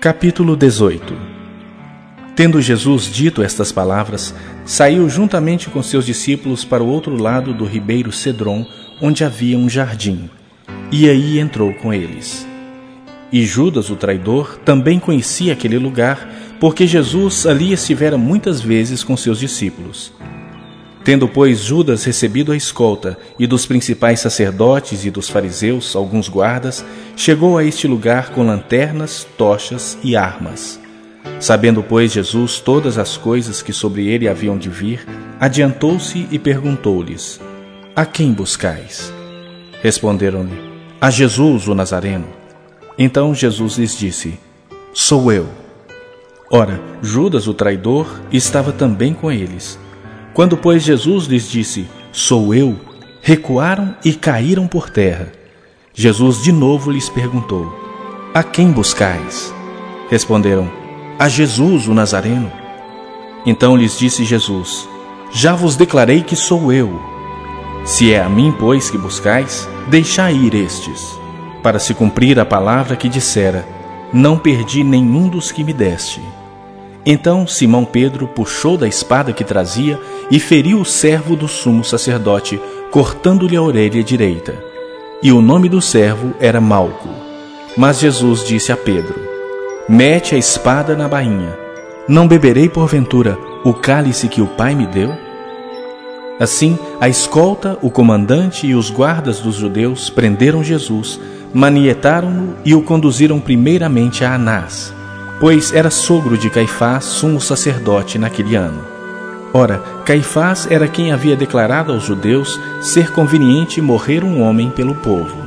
Capítulo 18. Tendo Jesus dito estas palavras, saiu juntamente com seus discípulos para o outro lado do ribeiro Cedron, onde havia um jardim, e aí entrou com eles. E Judas, o traidor, também conhecia aquele lugar, porque Jesus ali estivera muitas vezes com seus discípulos. Tendo, pois, Judas recebido a escolta, e dos principais sacerdotes e dos fariseus, alguns guardas, chegou a este lugar com lanternas, tochas e armas. Sabendo, pois, Jesus todas as coisas que sobre ele haviam de vir, adiantou-se e perguntou-lhes: A quem buscais? Responderam-lhe: A Jesus, o Nazareno. Então Jesus lhes disse: Sou eu. Ora, Judas, o traidor, estava também com eles. Quando, pois, Jesus lhes disse: Sou eu, recuaram e caíram por terra. Jesus de novo lhes perguntou: A quem buscais? Responderam: A Jesus, o Nazareno. Então lhes disse Jesus: Já vos declarei que sou eu. Se é a mim, pois, que buscais, deixai ir estes, para se cumprir a palavra que dissera: Não perdi nenhum dos que me deste. Então Simão Pedro puxou da espada que trazia e feriu o servo do sumo sacerdote, cortando-lhe a orelha direita. E o nome do servo era Malco. Mas Jesus disse a Pedro: Mete a espada na bainha. Não beberei porventura o cálice que o Pai me deu? Assim, a escolta, o comandante e os guardas dos judeus prenderam Jesus, manietaram-no e o conduziram primeiramente a Anás, pois era sogro de Caifás, sumo sacerdote naquele ano. Ora, Caifás era quem havia declarado aos judeus ser conveniente morrer um homem pelo povo.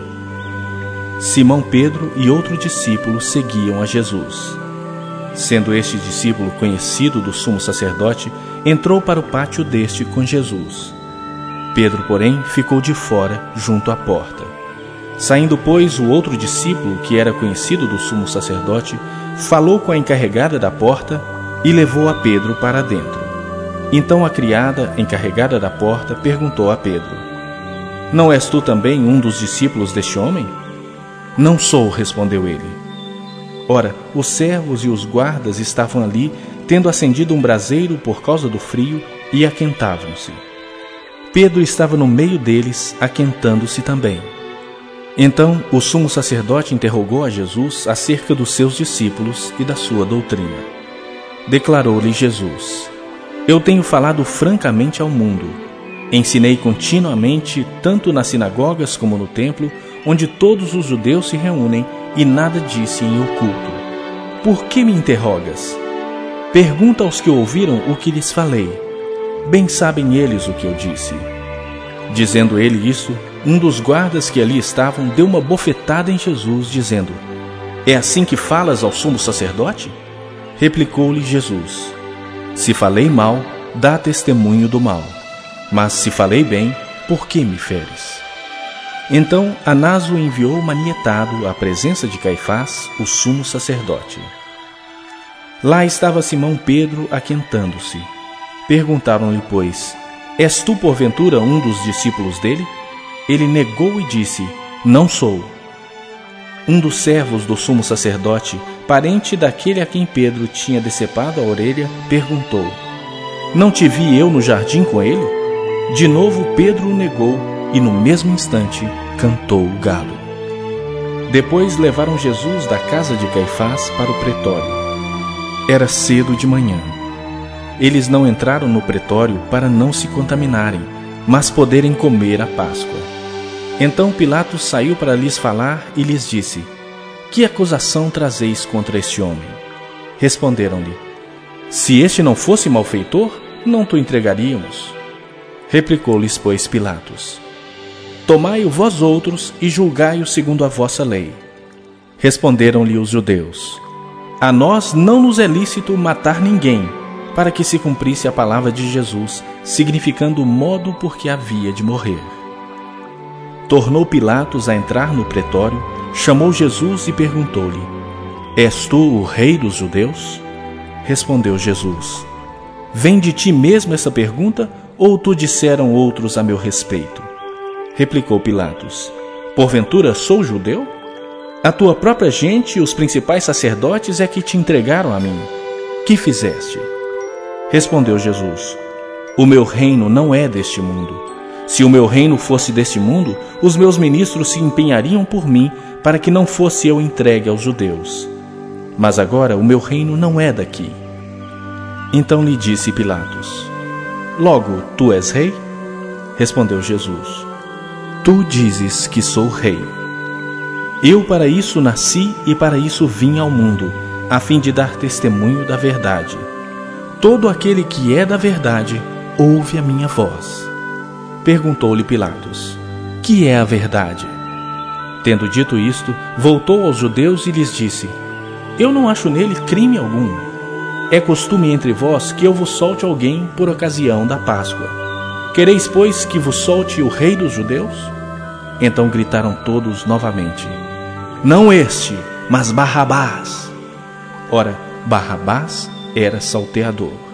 Simão Pedro e outro discípulo seguiam a Jesus. Sendo este discípulo conhecido do sumo sacerdote, entrou para o pátio deste com Jesus. Pedro, porém, ficou de fora, junto à porta. Saindo, pois, o outro discípulo, que era conhecido do sumo sacerdote, falou com a encarregada da porta e levou a Pedro para dentro. Então a criada, encarregada da porta, perguntou a Pedro: Não és tu também um dos discípulos deste homem? Não sou, respondeu ele. Ora, os servos e os guardas estavam ali, tendo acendido um braseiro por causa do frio, e aquentavam-se. Pedro estava no meio deles, aquentando-se também. Então o sumo sacerdote interrogou a Jesus acerca dos seus discípulos e da sua doutrina. Declarou-lhe Jesus: Eu tenho falado francamente ao mundo. Ensinei continuamente, tanto nas sinagogas como no templo, onde todos os judeus se reúnem, e nada disse em oculto. Por que me interrogas? Pergunta aos que ouviram o que lhes falei. Bem sabem eles o que eu disse. Dizendo ele isso, um dos guardas que ali estavam deu uma bofetada em Jesus, dizendo: É assim que falas ao sumo sacerdote? Replicou-lhe Jesus: Se falei mal, dá testemunho do mal. Mas se falei bem, por que me feres? Então Anás o enviou manietado à presença de Caifás, o sumo sacerdote. Lá estava Simão Pedro aquentando-se. Perguntaram-lhe, pois: És tu porventura um dos discípulos dele? Ele negou e disse: Não sou. Um dos servos do sumo sacerdote, parente daquele a quem Pedro tinha decepado a orelha, perguntou: Não te vi eu no jardim com ele? De novo Pedro o negou, e no mesmo instante cantou o galo. Depois levaram Jesus da casa de Caifás para o pretório. Era cedo de manhã. Eles não entraram no pretório para não se contaminarem, mas poderem comer a Páscoa. Então Pilatos saiu para lhes falar e lhes disse: Que acusação trazeis contra este homem? Responderam-lhe: Se este não fosse malfeitor, não te entregaríamos. Replicou-lhes, pois, Pilatos: Tomai-o vós outros e julgai-o segundo a vossa lei. Responderam-lhe os judeus: A nós não nos é lícito matar ninguém, para que se cumprisse a palavra de Jesus, significando o modo por que havia de morrer. Tornou Pilatos a entrar no pretório, chamou Jesus e perguntou-lhe: És tu o rei dos judeus? Respondeu Jesus: Vem de ti mesmo essa pergunta, ou tu disseram outros a meu respeito? Replicou Pilatos: Porventura sou judeu? A tua própria gente e os principais sacerdotes é que te entregaram a mim. Que fizeste? Respondeu Jesus: O meu reino não é deste mundo. Se o meu reino fosse deste mundo, os meus ministros se empenhariam por mim para que não fosse eu entregue aos judeus. Mas agora o meu reino não é daqui. Então lhe disse Pilatos: Logo, tu és rei? Respondeu Jesus: Tu dizes que sou rei. Eu para isso nasci e para isso vim ao mundo, a fim de dar testemunho da verdade. Todo aquele que é da verdade, ouve a minha voz. Perguntou-lhe Pilatos: Que é a verdade? Tendo dito isto, voltou aos judeus e lhes disse: Eu não acho nele crime algum. É costume entre vós que eu vos solte alguém por ocasião da Páscoa. Quereis, pois, que vos solte o rei dos judeus? Então gritaram todos novamente: Não este, mas Barrabás. Ora, Barrabás era salteador.